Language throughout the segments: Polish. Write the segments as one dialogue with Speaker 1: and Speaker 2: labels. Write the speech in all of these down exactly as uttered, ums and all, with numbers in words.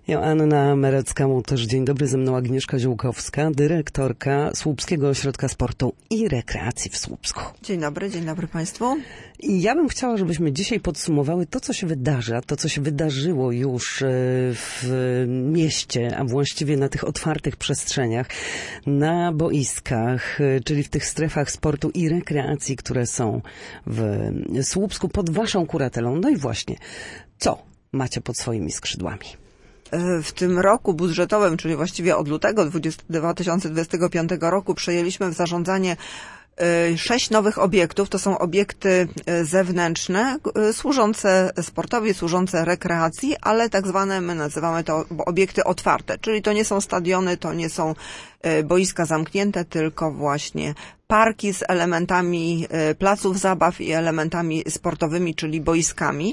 Speaker 1: Joanna Merecka-Mutysz. Dzień dobry, ze mną Agnieszka Ziółkowska, dyrektorka Słupskiego Ośrodka Sportu i Rekreacji w Słupsku.
Speaker 2: Dzień dobry, dzień dobry Państwu.
Speaker 1: I ja bym chciała, żebyśmy dzisiaj podsumowały to, co się wydarza, to, co się wydarzyło już w mieście, a właściwie na tych otwartych przestrzeniach, na boiskach, czyli w tych strefach sportu i rekreacji, które są w Słupsku pod waszą kuratelą. No i właśnie, co macie pod swoimi skrzydłami?
Speaker 2: W tym roku budżetowym, czyli właściwie od lutego dwa tysiące dwudziestego piątego roku przejęliśmy w zarządzanie sześć nowych obiektów. To są obiekty zewnętrzne, służące sportowi, służące rekreacji, ale tak zwane, my nazywamy to obiekty otwarte, czyli to nie są stadiony, to nie są boiska zamknięte, tylko właśnie parki z elementami placów zabaw i elementami sportowymi, czyli boiskami.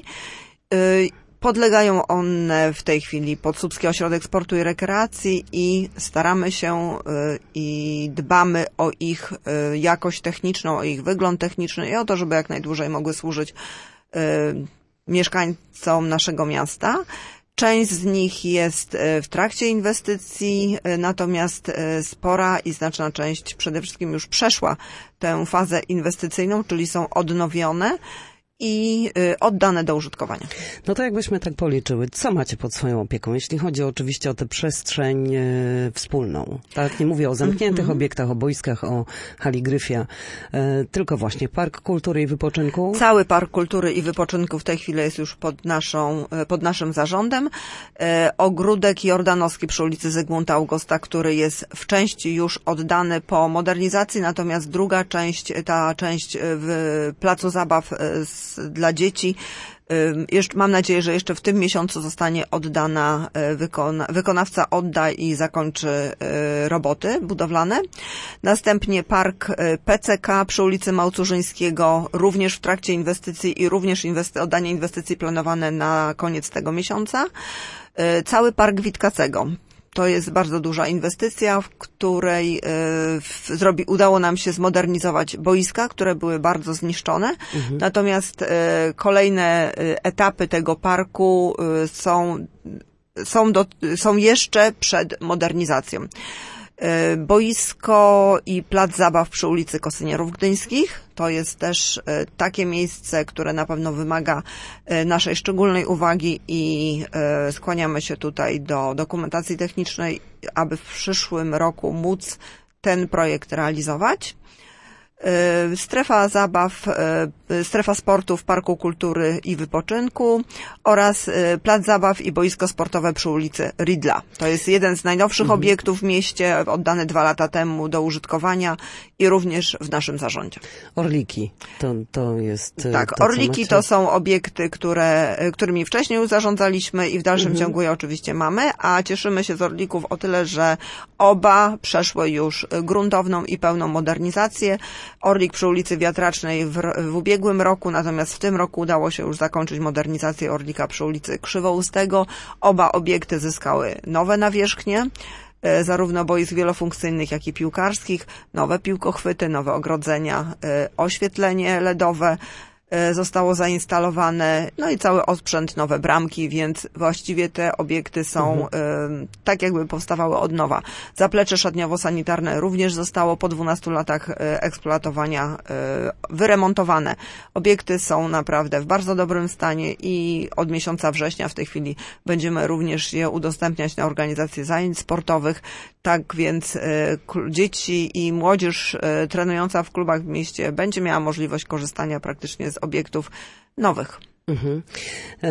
Speaker 2: Podlegają one w tej chwili pod Słupski Ośrodek Sportu i Rekreacji i staramy się i dbamy o ich jakość techniczną, o ich wygląd techniczny i o to, żeby jak najdłużej mogły służyć mieszkańcom naszego miasta. Część z nich jest w trakcie inwestycji, natomiast spora i znaczna część przede wszystkim już przeszła tę fazę inwestycyjną, czyli są odnowione i oddane do użytkowania.
Speaker 1: No to jakbyśmy tak policzyły, co macie pod swoją opieką, jeśli chodzi oczywiście o tę przestrzeń e, wspólną. Tak, nie mówię o zamkniętych mm-hmm. obiektach, o boiskach, o hali Gryfia, e, tylko właśnie Park Kultury i Wypoczynku.
Speaker 2: Cały Park Kultury i Wypoczynku w tej chwili jest już pod naszą, pod naszym zarządem. E, ogródek Jordanowski przy ulicy Zygmunta Augusta, który jest w części już oddany po modernizacji, natomiast druga część, ta część w placu zabaw z dla dzieci. Mam nadzieję, że jeszcze w tym miesiącu zostanie oddana, wykona, wykonawca odda i zakończy roboty budowlane. Następnie park P C K przy ulicy Małcurzyńskiego, również w trakcie inwestycji i również inwesty- oddanie inwestycji planowane na koniec tego miesiąca. Cały park Witkacego. To jest bardzo duża inwestycja, w której y, w, zrobi, udało nam się zmodernizować boiska, które były bardzo zniszczone. Mhm. Natomiast y, kolejne y, etapy tego parku y, są, są, do, są jeszcze przed modernizacją. Y, boisko i plac zabaw przy ulicy Kosynierów Gdyńskich. To jest też y, takie miejsce, które na pewno wymaga y, naszej szczególnej uwagi i y, skłaniamy się tutaj do dokumentacji technicznej, aby w przyszłym roku móc ten projekt realizować. Y, strefa zabaw, y, strefa sportu w Parku Kultury i Wypoczynku oraz y, plac zabaw i boisko sportowe przy ulicy Ridla. To jest jeden z najnowszych mhm. obiektów w mieście, oddany dwa lata temu do użytkowania i również w naszym zarządzie.
Speaker 1: Orliki, to, to jest...
Speaker 2: Tak,
Speaker 1: to,
Speaker 2: Orliki to są obiekty, które, którymi wcześniej już zarządzaliśmy i w dalszym mhm. ciągu je oczywiście mamy, a cieszymy się z Orlików o tyle, że oba przeszły już gruntowną i pełną modernizację. Orlik przy ulicy Wiatracznej w, w ubiegłym roku, natomiast w tym roku udało się już zakończyć modernizację Orlika przy ulicy Krzywoustego. Oba obiekty zyskały nowe nawierzchnie, zarówno boisk wielofunkcyjnych, jak i piłkarskich, nowe piłkochwyty, nowe ogrodzenia, oświetlenie ledowe zostało zainstalowane, no i cały osprzęt, nowe bramki, więc właściwie te obiekty są mhm. y, tak jakby powstawały od nowa. Zaplecze szatniowo-sanitarne również zostało po dwunastu latach y, eksploatowania y, wyremontowane. Obiekty są naprawdę w bardzo dobrym stanie i od miesiąca września w tej chwili będziemy również je udostępniać na organizację zajęć sportowych. Tak więc y, dzieci i młodzież y, trenująca w klubach w mieście będzie miała możliwość korzystania praktycznie z obiektów nowych. Mhm.
Speaker 1: E,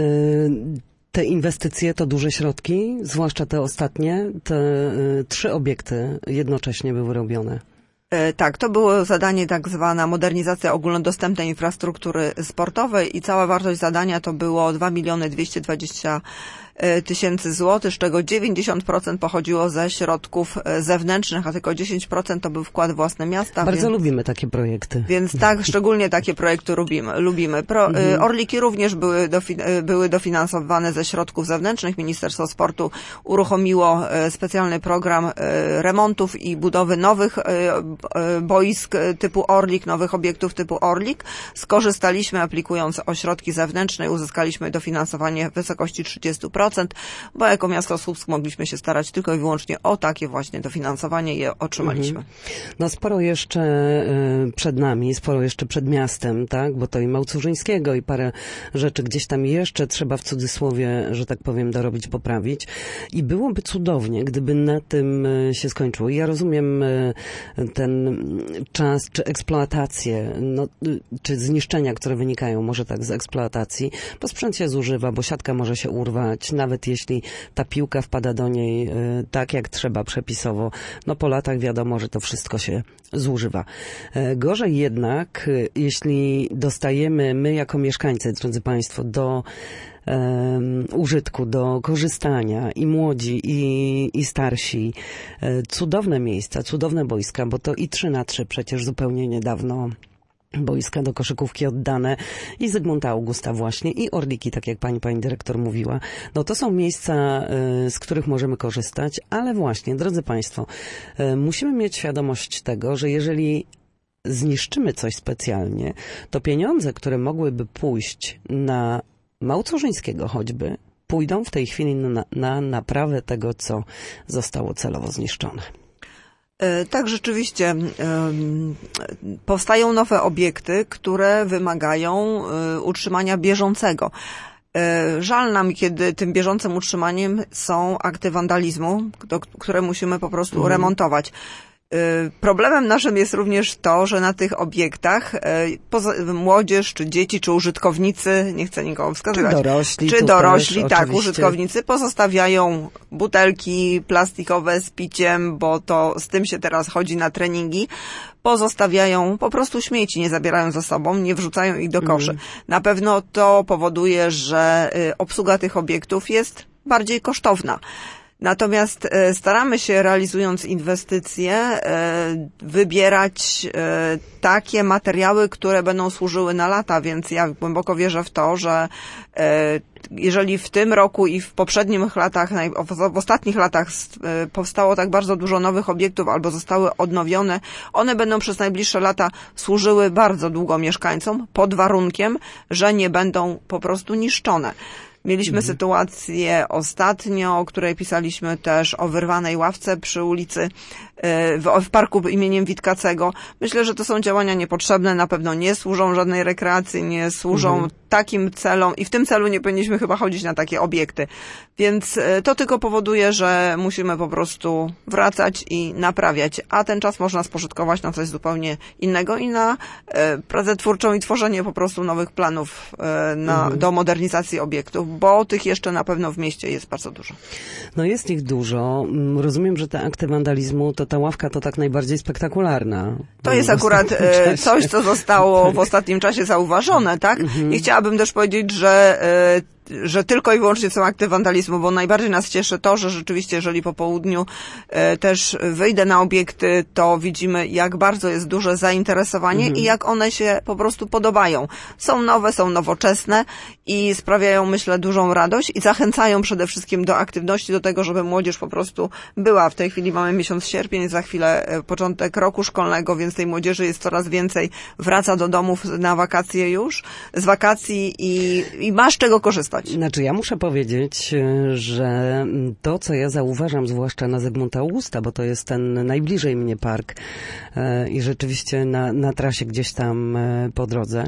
Speaker 1: te inwestycje to duże środki, zwłaszcza te ostatnie. Te y, trzy obiekty jednocześnie były robione.
Speaker 2: E, tak, to było zadanie tak zwana modernizacja ogólnodostępnej infrastruktury sportowej i cała wartość zadania to było dwa miliony dwieście dwadzieścia tysięcy złotych, z czego dziewięćdziesiąt procent pochodziło ze środków zewnętrznych, a tylko dziesięć procent to był wkład własny miasta.
Speaker 1: Bardzo
Speaker 2: więc,
Speaker 1: lubimy takie projekty.
Speaker 2: Więc tak, szczególnie takie projekty lubimy. lubimy. Pro, mhm. Orliki również były, dofi, były dofinansowane ze środków zewnętrznych. Ministerstwo Sportu uruchomiło specjalny program remontów i budowy nowych boisk typu Orlik, nowych obiektów typu Orlik. Skorzystaliśmy, aplikując o środki zewnętrzne, uzyskaliśmy dofinansowanie w wysokości trzydzieści procent. procent, bo jako miasto Słupsk mogliśmy się starać tylko i wyłącznie o takie właśnie dofinansowanie i je otrzymaliśmy.
Speaker 1: Mhm. No sporo jeszcze y, przed nami, sporo jeszcze przed miastem, tak? Bo to i Małcurzyńskiego i parę rzeczy gdzieś tam jeszcze trzeba w cudzysłowie, że tak powiem, dorobić, poprawić. I byłoby cudownie, gdyby na tym się skończyło. I ja rozumiem ten czas, czy eksploatację, no, czy zniszczenia, które wynikają może tak z eksploatacji, bo sprzęt się zużywa, bo siatka może się urwać, nawet jeśli ta piłka wpada do niej tak, jak trzeba przepisowo. No po latach wiadomo, że to wszystko się zużywa. Gorzej jednak, jeśli dostajemy my jako mieszkańcy, drodzy Państwo, do Um, użytku, do korzystania i młodzi, i, i starsi. Cudowne miejsca, cudowne boiska, bo to i trzy na trzy przecież zupełnie niedawno boiska do koszykówki oddane i Zygmunta Augusta właśnie, i Orliki, tak jak pani, pani dyrektor mówiła. No to są miejsca, z których możemy korzystać, ale właśnie, drodzy Państwo, musimy mieć świadomość tego, że jeżeli zniszczymy coś specjalnie, to pieniądze, które mogłyby pójść na Małcurzyńskiego choćby, pójdą w tej chwili na, na naprawę tego, co zostało celowo zniszczone.
Speaker 2: Tak, rzeczywiście powstają nowe obiekty, które wymagają utrzymania bieżącego. Żal nam, kiedy tym bieżącym utrzymaniem są akty wandalizmu, które musimy po prostu mm. remontować. Problemem naszym jest również to, że na tych obiektach młodzież, czy dzieci, czy użytkownicy, nie chcę nikogo wskazywać,
Speaker 1: czy dorośli,
Speaker 2: czy dorośli
Speaker 1: też,
Speaker 2: tak,
Speaker 1: oczywiście.
Speaker 2: użytkownicy pozostawiają butelki plastikowe z piciem, bo to z tym się teraz chodzi na treningi, pozostawiają po prostu śmieci, nie zabierają ze sobą, nie wrzucają ich do koszy. Mm. Na pewno to powoduje, że obsługa tych obiektów jest bardziej kosztowna. Natomiast staramy się, realizując inwestycje, wybierać takie materiały, które będą służyły na lata, więc ja głęboko wierzę w to, że jeżeli w tym roku i w poprzednich latach, w ostatnich latach powstało tak bardzo dużo nowych obiektów albo zostały odnowione, one będą przez najbliższe lata służyły bardzo długo mieszkańcom, pod warunkiem, że nie będą po prostu niszczone. Mieliśmy mhm. sytuację ostatnio, o której pisaliśmy też, o wyrwanej ławce przy ulicy, w, w parku imieniem Witkacego. Myślę, że to są działania niepotrzebne, na pewno nie służą żadnej rekreacji, nie służą mhm. takim celom i w tym celu nie powinniśmy chyba chodzić na takie obiekty. Więc to tylko powoduje, że musimy po prostu wracać i naprawiać, a ten czas można spożytkować na coś zupełnie innego i na e, pracę twórczą i tworzenie po prostu nowych planów e, na, mhm. do modernizacji obiektów, bo tych jeszcze na pewno w mieście jest bardzo dużo.
Speaker 1: No jest ich dużo. Rozumiem, że te akty wandalizmu, to ta ławka to tak najbardziej spektakularna.
Speaker 2: To jest akurat e, coś, co zostało w ostatnim czasie zauważone, tak? Mhm. I chciałabym też powiedzieć, że e, że tylko i wyłącznie są akty wandalizmu, bo najbardziej nas cieszy to, że rzeczywiście, jeżeli po południu e, też wyjdę na obiekty, to widzimy, jak bardzo jest duże zainteresowanie mhm. i jak one się po prostu podobają. Są nowe, są nowoczesne i sprawiają, myślę, dużą radość i zachęcają przede wszystkim do aktywności, do tego, żeby młodzież po prostu była. W tej chwili mamy miesiąc sierpień, za chwilę e, początek roku szkolnego, więc tej młodzieży jest coraz więcej. Wraca do domów na wakacje już, z wakacji i, i ma z czego korzystać.
Speaker 1: Znaczy ja muszę powiedzieć, że to, co ja zauważam, zwłaszcza na Zygmunta Augusta, bo to jest ten najbliżej mnie park i rzeczywiście na, na trasie gdzieś tam po drodze,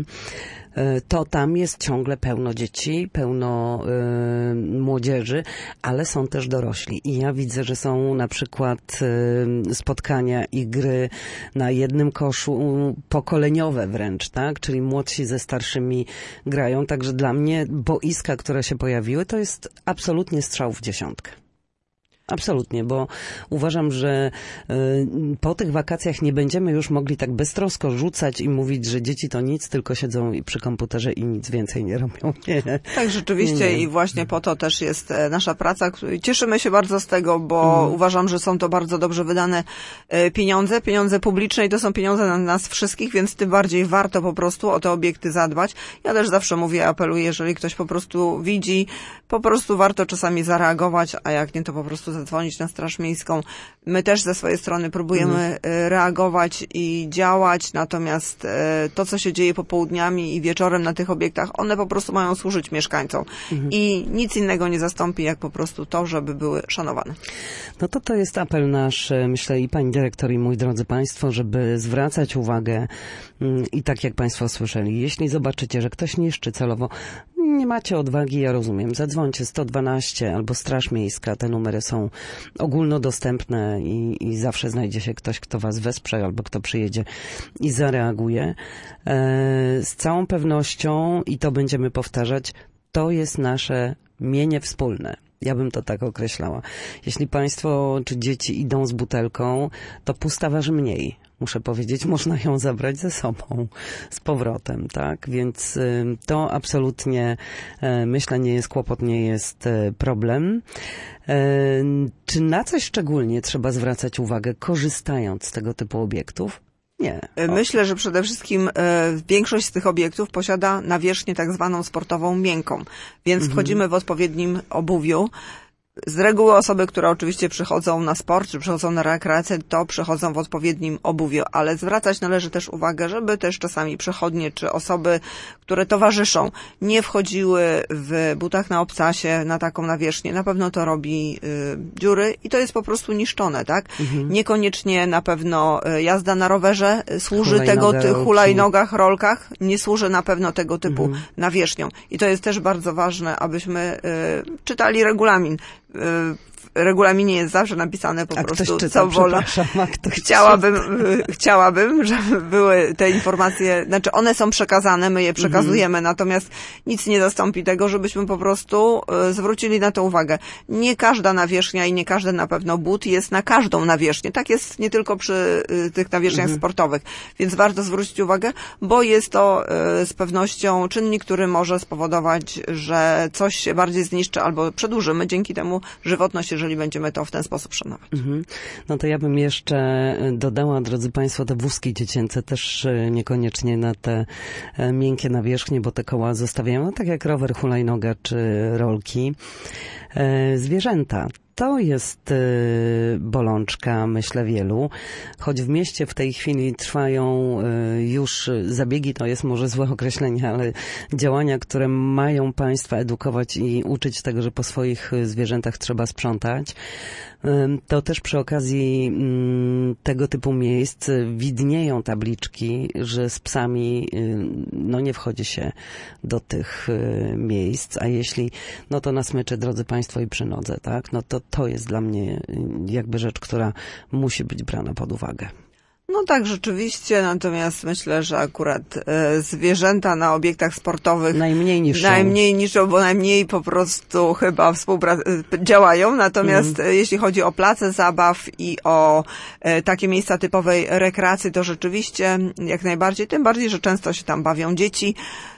Speaker 1: to tam jest ciągle pełno dzieci, pełno y, młodzieży, ale są też dorośli. I ja widzę, że są na przykład y, spotkania i gry na jednym koszu, pokoleniowe wręcz, tak? Czyli młodsi ze starszymi grają. Także dla mnie boiska, które się pojawiły, to jest absolutnie strzał w dziesiątkę. Absolutnie, bo uważam, że y, po tych wakacjach nie będziemy już mogli tak beztrosko rzucać i mówić, że dzieci to nic, tylko siedzą przy komputerze i nic więcej nie robią. Nie.
Speaker 2: Tak, rzeczywiście nie. I właśnie po to też jest nasza praca. Cieszymy się bardzo z tego, bo mhm. uważam, że są to bardzo dobrze wydane pieniądze. Pieniądze publiczne i to są pieniądze na nas wszystkich, więc tym bardziej warto po prostu o te obiekty zadbać. Ja też zawsze mówię, apeluję, jeżeli ktoś po prostu widzi, po prostu warto czasami zareagować, a jak nie, to po prostu zadzwonić na Straż Miejską. My też ze swojej strony próbujemy mhm. reagować i działać, natomiast to, co się dzieje popołudniami i wieczorem na tych obiektach, one po prostu mają służyć mieszkańcom. Mhm. I nic innego nie zastąpi, jak po prostu to, żeby były szanowane.
Speaker 1: No to to jest apel nasz, myślę, i pani dyrektor, i mój drodzy państwo, żeby zwracać uwagę i tak jak państwo słyszeli, jeśli zobaczycie, że ktoś niszczy celowo, nie macie odwagi, ja rozumiem, zadzwońcie sto dwanaście albo Straż Miejska, te numery są ogólnodostępne i, i zawsze znajdzie się ktoś, kto was wesprze albo kto przyjedzie i zareaguje. E, z całą pewnością, i to będziemy powtarzać, to jest nasze mienie wspólne. Ja bym to tak określała. Jeśli państwo czy dzieci idą z butelką, to pusta waży mniej. Muszę powiedzieć, można ją zabrać ze sobą z powrotem, tak? Więc y, to absolutnie, y, myślę, nie jest kłopot, nie jest y, problem. Y, czy na coś szczególnie trzeba zwracać uwagę, korzystając z tego typu obiektów? Nie.
Speaker 2: Myślę, że przede wszystkim e, większość z tych obiektów posiada nawierzchnię tak zwaną sportową miękką, więc mhm. wchodzimy w odpowiednim obuwiu. Z reguły osoby, które oczywiście przychodzą na sport, czy przychodzą na rekreację, to przychodzą w odpowiednim obuwiu, ale zwracać należy też uwagę, żeby też czasami przechodnie, czy osoby, które towarzyszą, nie wchodziły w butach na obcasie, na taką nawierzchnię. Na pewno to robi y, dziury i to jest po prostu niszczone, tak? Mhm. Niekoniecznie na pewno jazda na rowerze służy tego, ty, hulajnogach, rolkach, nie służy na pewno tego typu mhm. nawierzchnią. I to jest też bardzo ważne, abyśmy y, czytali regulamin. W regulaminie jest zawsze napisane po
Speaker 1: a
Speaker 2: prostu,
Speaker 1: czyta,
Speaker 2: co wola. Chciałabym, chciałabym, żeby były te informacje, znaczy one są przekazane, my je przekazujemy, mm-hmm. natomiast nic nie zastąpi tego, żebyśmy po prostu zwrócili na to uwagę. Nie każda nawierzchnia i nie każdy na pewno but jest na każdą nawierzchnię. Tak jest nie tylko przy tych nawierzchniach mm-hmm. sportowych, więc warto zwrócić uwagę, bo jest to z pewnością czynnik, który może spowodować, że coś się bardziej zniszczy albo przedłużymy dzięki temu żywotność, jeżeli będziemy to w ten sposób szanować. Mhm.
Speaker 1: No to ja bym jeszcze dodała, drodzy państwo, te wózki dziecięce też niekoniecznie na te miękkie nawierzchnie, bo te koła zostawiają, no tak jak rower, hulajnoga czy rolki. Zwierzęta. To jest y, bolączka, myślę, wielu. Choć w mieście w tej chwili trwają y, już zabiegi, to jest może złe określenie, ale działania, które mają państwa edukować i uczyć tego, że po swoich zwierzętach trzeba sprzątać. Y, to też przy okazji y, tego typu miejsc widnieją tabliczki, że z psami y, no nie wchodzi się do tych y, miejsc, a jeśli, no to na smyczy, drodzy państwo, i przy nodze, tak? No to to jest dla mnie jakby rzecz, która musi być brana pod uwagę.
Speaker 2: No tak, rzeczywiście, natomiast myślę, że akurat e, zwierzęta na obiektach sportowych
Speaker 1: najmniej niszczą.
Speaker 2: Najmniej niszczą, bo najmniej po prostu chyba współprac- działają. Natomiast mm. jeśli chodzi o place zabaw i o e, takie miejsca typowej rekreacji, to rzeczywiście jak najbardziej, tym bardziej, że często się tam bawią dzieci.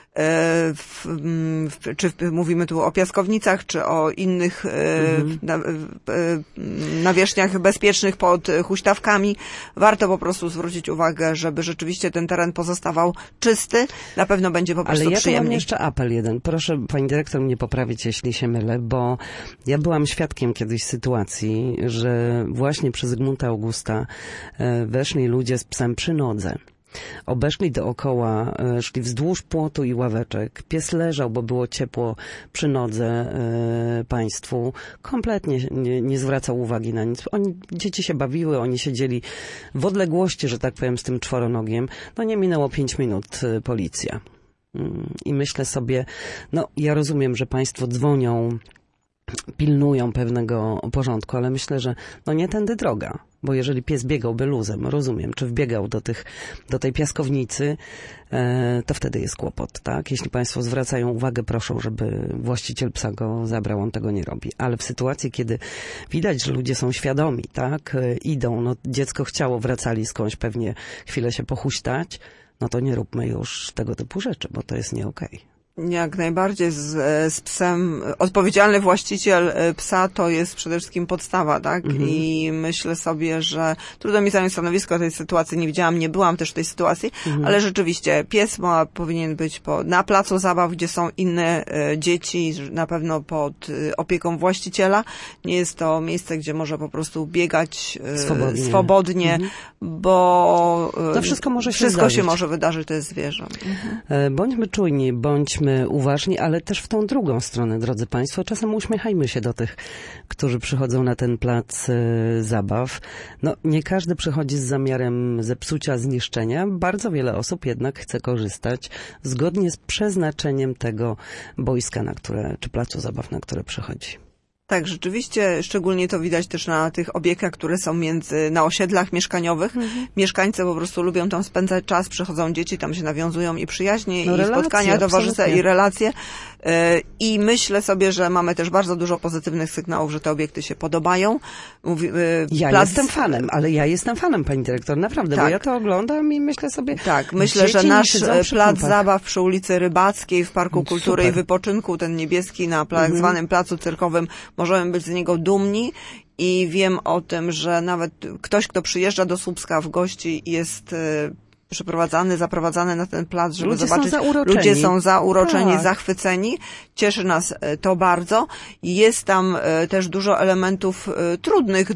Speaker 2: W, w, czy mówimy tu o piaskownicach, czy o innych mm-hmm. na, nawierzchniach bezpiecznych pod huśtawkami. Warto po prostu zwrócić uwagę, żeby rzeczywiście ten teren pozostawał czysty. Na pewno będzie po prostu
Speaker 1: Ale ja
Speaker 2: przyjemniej.
Speaker 1: mam jeszcze apel jeden. Proszę pani dyrektor mnie poprawić, jeśli się mylę, bo ja byłam świadkiem kiedyś sytuacji, że właśnie przy Zygmunta Augusta weszli ludzie z psem przy nodze. Obeszli dookoła, szli wzdłuż płotu i ławeczek. Pies leżał, bo było ciepło przy nodze e, państwu. Kompletnie nie, nie zwracał uwagi na nic. Oni, dzieci się bawiły, oni siedzieli w odległości, że tak powiem, z tym czworonogiem. No nie minęło pięć minut e, policja. I myślę sobie, no ja rozumiem, że państwo dzwonią, pilnują pewnego porządku, ale myślę, że no nie tędy droga. Bo jeżeli pies biegałby luzem, rozumiem, czy wbiegał do tych, do tej piaskownicy, e, to wtedy jest kłopot, tak? Jeśli państwo zwracają uwagę, proszą, żeby właściciel psa go zabrał, on tego nie robi. Ale w sytuacji, kiedy widać, że ludzie są świadomi, tak? E, idą, no dziecko chciało, wracali skądś pewnie chwilę się pochuśtać, no to nie róbmy już tego typu rzeczy, bo to jest nie okej.
Speaker 2: Jak najbardziej z, z psem, odpowiedzialny właściciel psa to jest przede wszystkim podstawa, tak? Mhm. I myślę sobie, że trudno mi zająć stanowisko tej sytuacji, nie widziałam, nie byłam też w tej sytuacji, mhm. ale rzeczywiście pies ma, powinien być po, na placu zabaw, gdzie są inne e, dzieci, na pewno pod e, opieką właściciela. Nie jest to miejsce, gdzie może po prostu biegać e, swobodnie, swobodnie mhm. bo e,
Speaker 1: to wszystko może się
Speaker 2: wszystko
Speaker 1: zdarzyć.
Speaker 2: się może wydarzyć, to jest zwierzę. Mhm.
Speaker 1: Bądźmy czujni, bądźmy uważni, ale też w tą drugą stronę, drodzy Państwo. Czasem uśmiechajmy się do tych, którzy przychodzą na ten plac y, zabaw. No, nie każdy przychodzi z zamiarem zepsucia, zniszczenia. Bardzo wiele osób jednak chce korzystać zgodnie z przeznaczeniem tego boiska, na które, czy placu zabaw, na które przychodzi.
Speaker 2: Tak, rzeczywiście, szczególnie to widać też na tych obiektach, które są między, na osiedlach mieszkaniowych. Mhm. Mieszkańcy po prostu lubią tam spędzać czas, przychodzą dzieci, tam się nawiązują i przyjaźnie, no, i relacje, spotkania towarzyskie, i relacje. I myślę sobie, że mamy też bardzo dużo pozytywnych sygnałów, że te obiekty się podobają. Mówi,
Speaker 1: ja
Speaker 2: plac...
Speaker 1: jestem fanem, ale ja jestem fanem, pani dyrektor, naprawdę, tak. Bo ja to oglądam i myślę sobie...
Speaker 2: Tak, myślę, że nasz plac zabaw przy ulicy Rybackiej, w Parku Kultury Super. I Wypoczynku, ten niebieski na tak mhm. zwanym placu cyrkowym, możemy być z niego dumni i wiem o tym, że nawet ktoś, kto przyjeżdża do Słupska w gości jest przeprowadzany, zaprowadzany na ten plac, żeby
Speaker 1: ludzie
Speaker 2: zobaczyć.
Speaker 1: Są zauroczeni.
Speaker 2: Ludzie są zauroczeni,
Speaker 1: tak.
Speaker 2: zachwyceni. Cieszy nas to bardzo. Jest tam też dużo elementów trudnych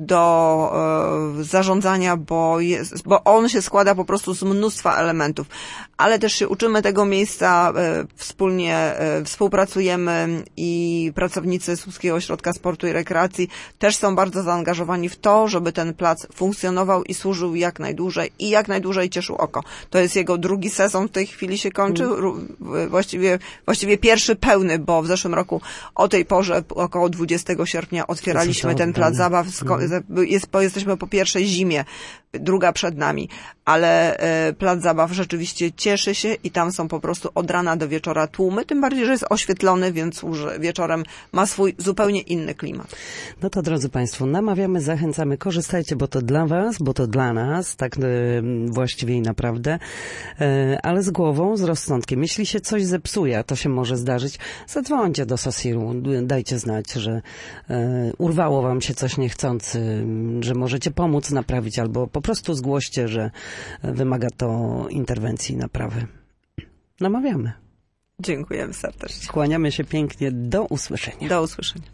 Speaker 2: do zarządzania, bo, jest, bo on się składa po prostu z mnóstwa elementów. Ale też się uczymy tego miejsca, wspólnie współpracujemy i pracownicy Słupskiego Ośrodka Sportu i Rekreacji też są bardzo zaangażowani w to, żeby ten plac funkcjonował i służył jak najdłużej i jak najdłużej cieszył oko. To jest jego drugi sezon, w tej chwili się kończy, mm. właściwie, właściwie pierwszy pełny, bo w zeszłym roku o tej porze, około dwudziestego sierpnia otwieraliśmy ten plac zabaw, mm. jest, jesteśmy po pierwszej zimie, druga przed nami, ale e, plac zabaw rzeczywiście cieszy się i tam są po prostu od rana do wieczora tłumy, tym bardziej, że jest oświetlony, więc wieczorem ma swój zupełnie inny klimat.
Speaker 1: No to drodzy Państwo, namawiamy, zachęcamy, korzystajcie, bo to dla Was, bo to dla nas, tak e, właściwie i naprawdę, e, ale z głową, z rozsądkiem. Jeśli się coś zepsuje, a to się może zdarzyć, zadzwońcie do Sosiru, dajcie znać, że e, urwało Wam się coś niechcący, że możecie pomóc naprawić, albo po prostu zgłoście, że wymaga to interwencji, naprawy. Namawiamy.
Speaker 2: Dziękujemy serdecznie.
Speaker 1: Kłaniamy się pięknie. Do usłyszenia.
Speaker 2: Do usłyszenia.